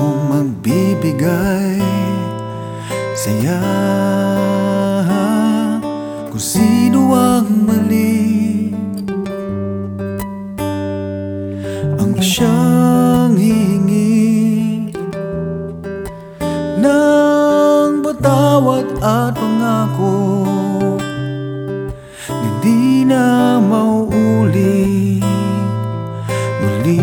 magbibigay saya kung sino ang mali, ang siyang hihingi ng patawad at pangako na di na mauulit muli.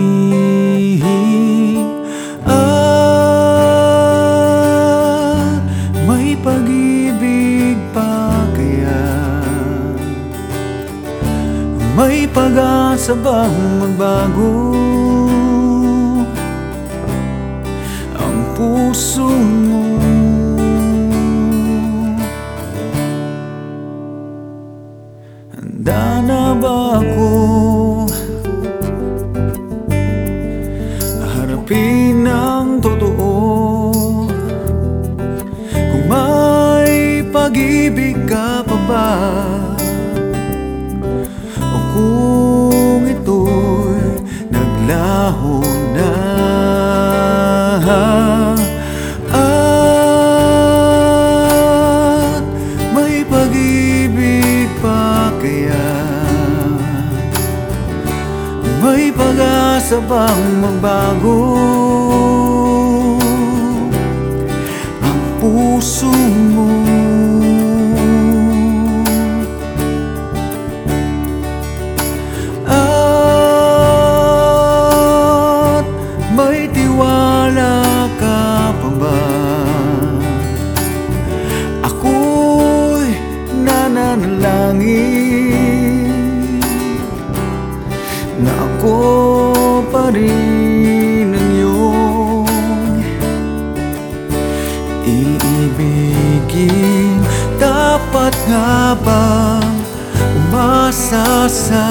At may pag-ibig pa kaya? May pag-asa bang magbago ang puso mo? Handa na ba ako harapin ang totoo? Kung may pag-ibig ka pa ba, o kung ito'y naglaho na? At may pag-ibig pa kaya? May pag-asa bang magbago ang puso mo? At may tiwala ka pa ba? Ako'y nananalangin na ako pa rin ang iyong iibigin. Dapat nga bang umasa sa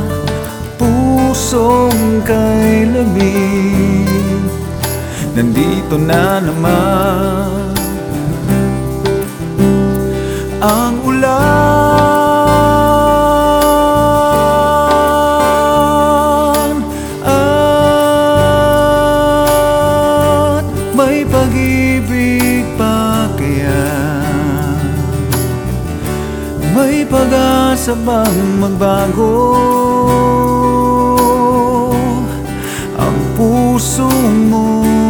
pusong kay lamig? Nandito na naman ang ulan, at may pag-ibig pa kaya? May pag-asa bang magbago ang puso mo?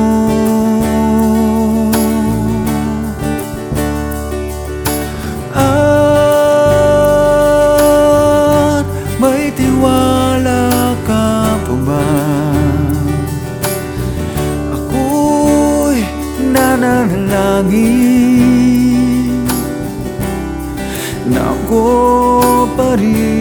At may tiwala ka pa ba? Ako'y nananalangin na ako pa rin